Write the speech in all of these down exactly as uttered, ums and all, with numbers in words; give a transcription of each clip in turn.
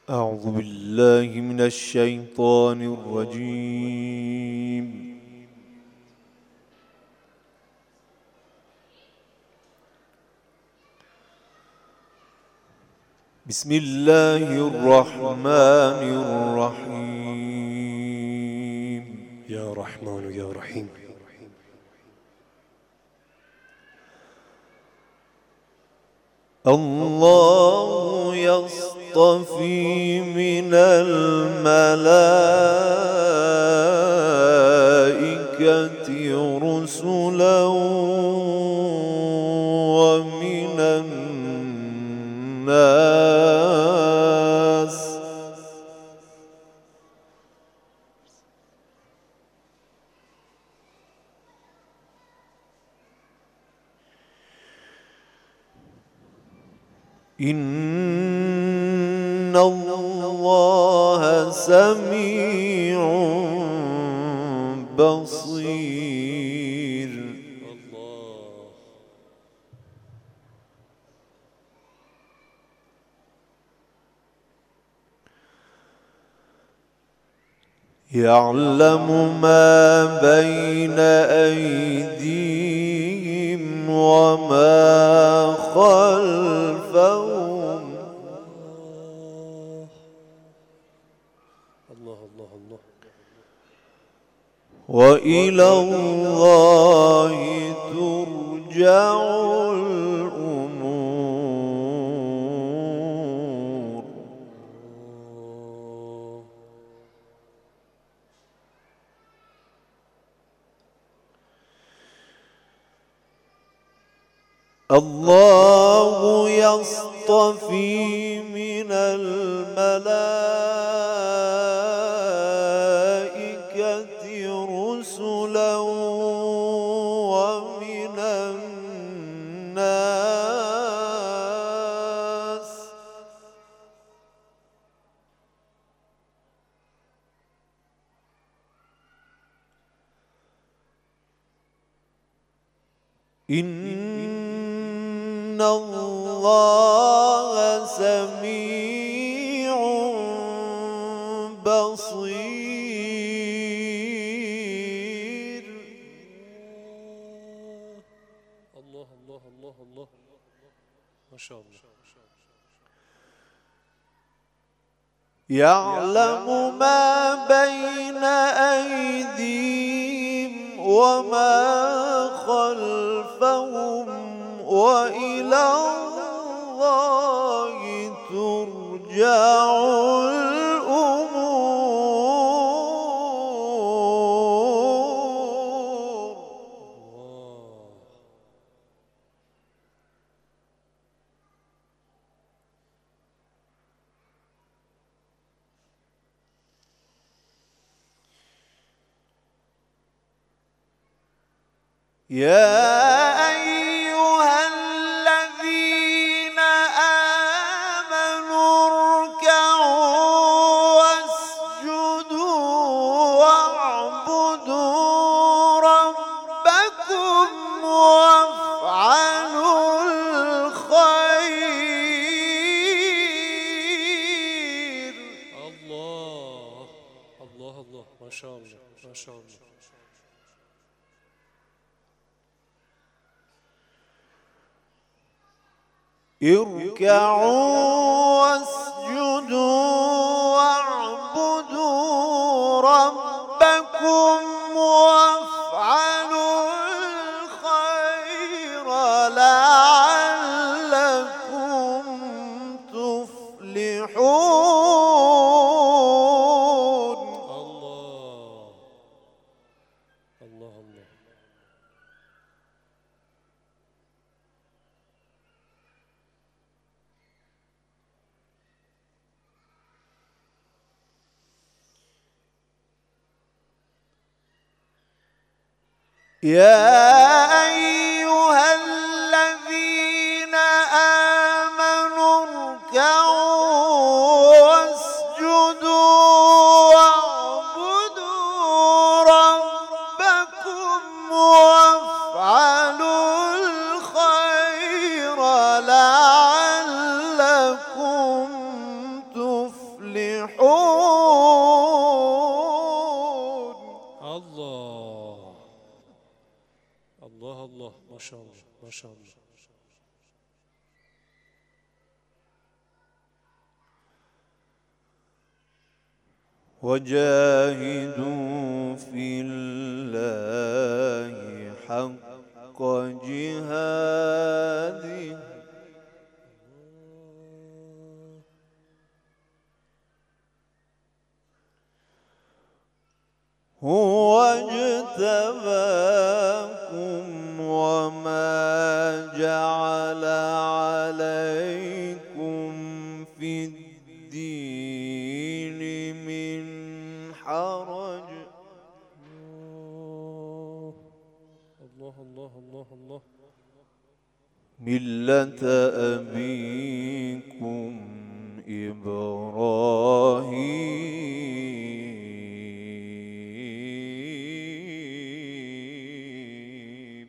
أعوذ بالله من الشيطان الرجيم. بسم الله الرحمن الرحيم. يا رحمن يا رحيم. الله يصطفي من الملائكة رسلا ومن الناس إن الله سميع بصير. الله. يعلم ما بين أيديهم وما خلفهم الله الله الله. وإلى الله ترجع الأمور. الله يصطفي من الملائكة رسلا ومن الناس إن الله سميع بصير. الله الله الله الله. ما شاء الله. يعلم ما بين أيديهم وما خلفهم وإلى الله ترجع الأمور. يا أيها الذين آمنوا اركعوا واسجدوا واعبدوا ربكم وافعلوا الخير. الله الله الله. ما شاء الله ما شاء الله. اركعوا واسجدوا واعبدوا ربكم وافعلوا الخير لعلكم تفلحون. الله الله الله. يا أيها الذين آمنوا اركعوا واسجدوا واعبدوا ربكم وافعلوا الخير لعلكم تفلحون. شاء الله ما شاء الله. وجاهدوا في الله حق جهاده هو اجتباكم وما جعل عليكم في الدين من حرج. الله الله الله الله. ملة أبيكم إبراهيم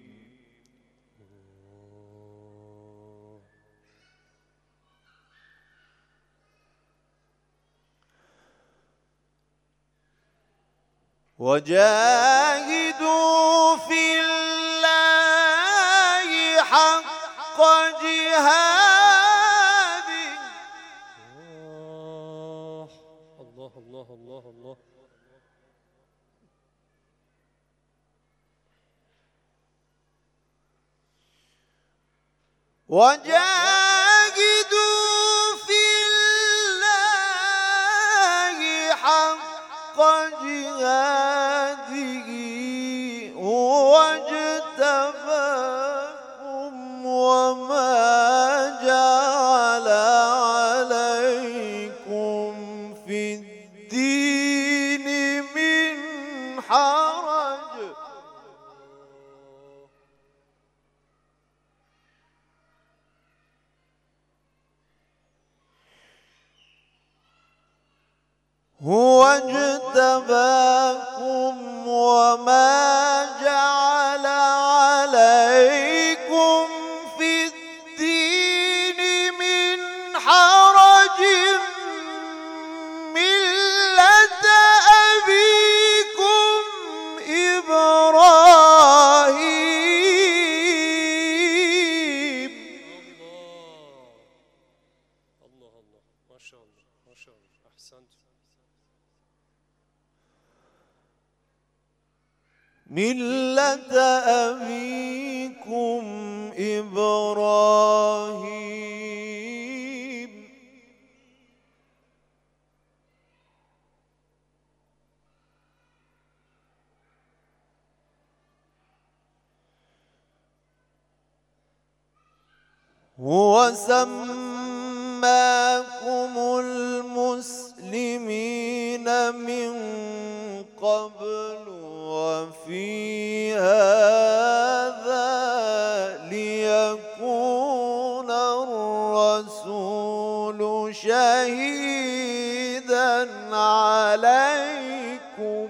وجاهدوا في الله حق جهاده الله الله الله الله. وجاهدوا في الله حق جهاده هو اجتباكم وما جعل عليكم في الدين من حرج. هو اجتباكم وما جعل عليكم في الدين من حرج ملة أبيكم إبراهيم. الله الله الله ما شاء الله ما شاء الله. أحسنت. ملة أبيكم إبراهيم هو سماكم المسلمين من قبل وفي هذا ليكون الرسول شهيدا عليكم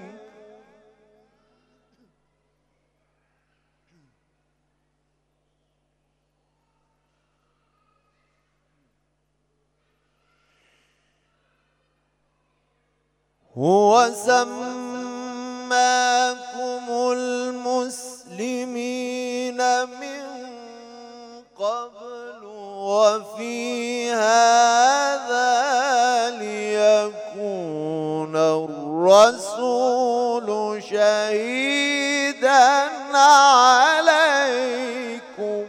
هو سماكم المسلمين من قبل وفي هذا ليكون الرسول شهيدا عليكم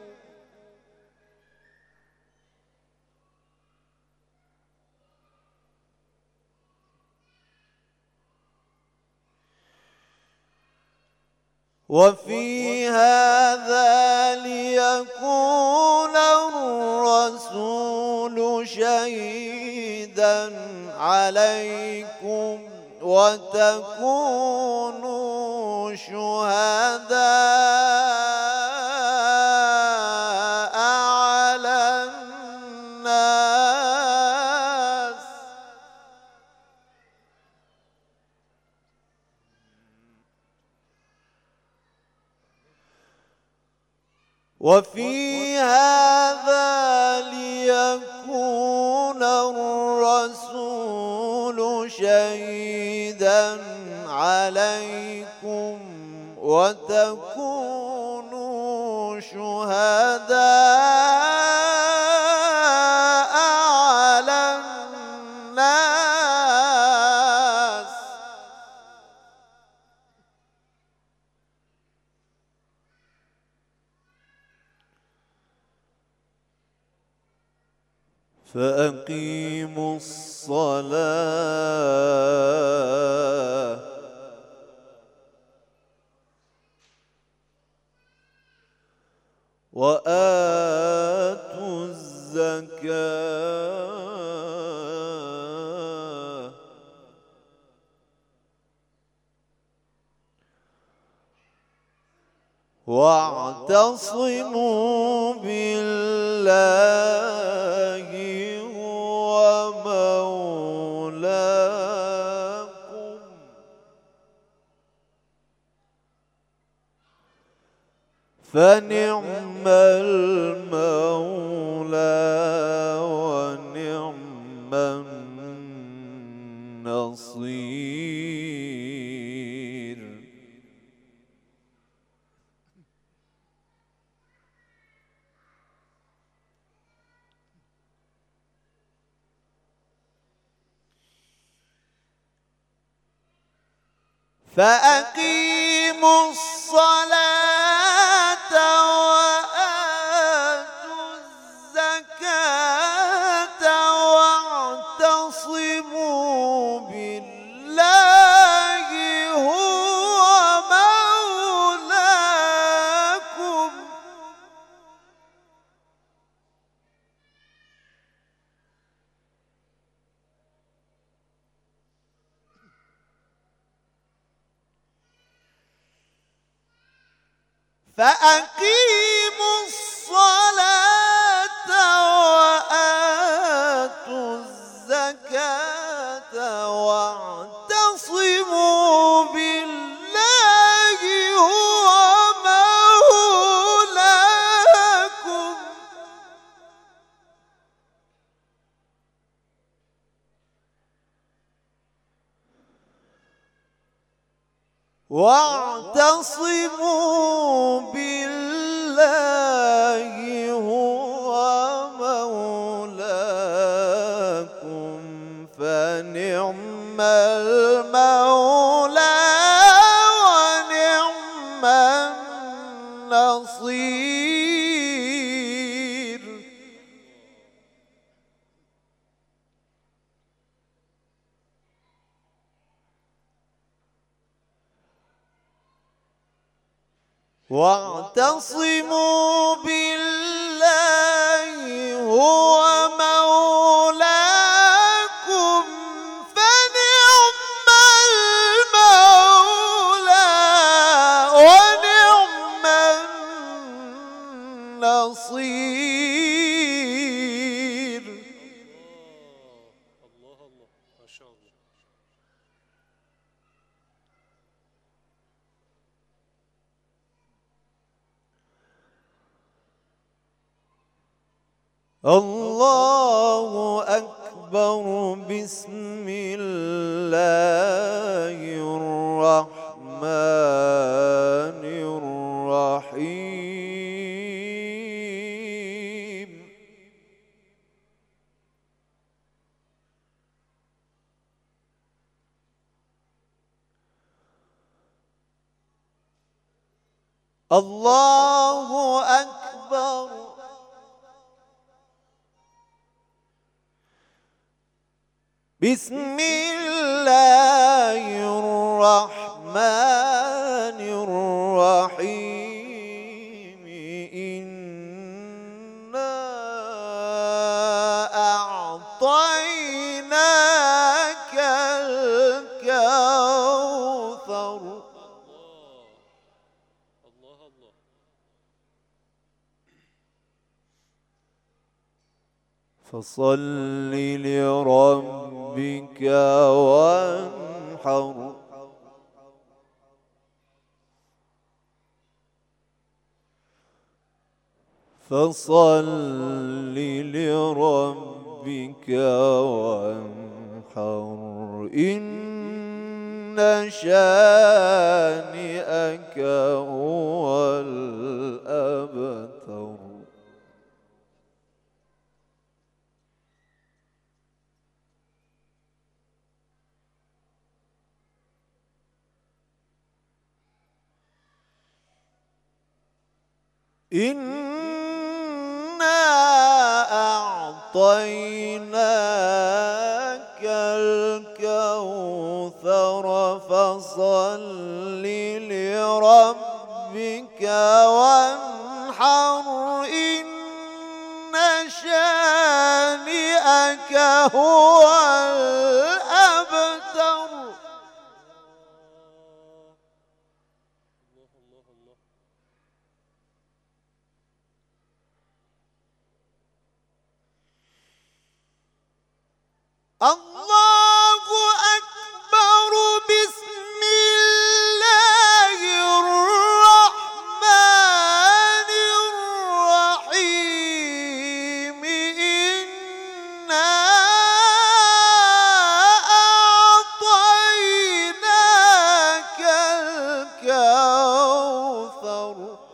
وفي هذا ليكون الرسول شهيدا عليكم وتكونوا شهداء على الناس وفي هذا ليكون الرسول شهيدا عليكم وتكونوا شهداء على الناس فأقيموا الصلاة وآتوا الزكاة واعتصموا بالله هو مولاكم فنعم المولى ونعم النصير. فأقيموا الصلاة وآتوا الزكاة واعتصموا بالله هو مولاكم فأقيموا الصلاة وآتوا الزكاة واعتصموا بالله هو مولاكم واعتصموا بالله هو مولاكم فنعم المولى ونعم النصير. واعتصموا بالله هو مولاكم فنعم المولى ونعم النصير. الله الله ما شاء الله. الله أكبر. بسم الله الرحمن الرحيم. الله أكبر. بسم الله الرحمن الرحيم. إنا أعطيناك الكوثر. الله الله. فصل لربك وانحر. فصل لربك وانحر إن شانئك هو الأبتر. إنا أعطيناك الكوثر فصل لربك وانحر إن شانئك هو الأبتر. الله أكبر. بسم الله الرحمن الرحيم. إنا أعطيناك الكوثر.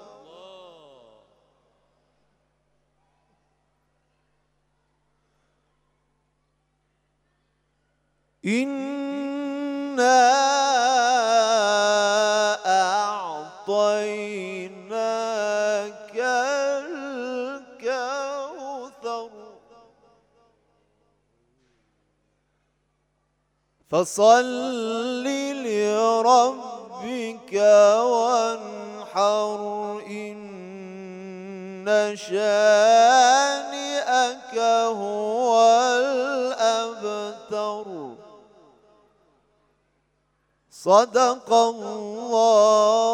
إنا أعطيناك الكوثر فصل لربك وانحر إن شانئك هو الأبتر. صدق الله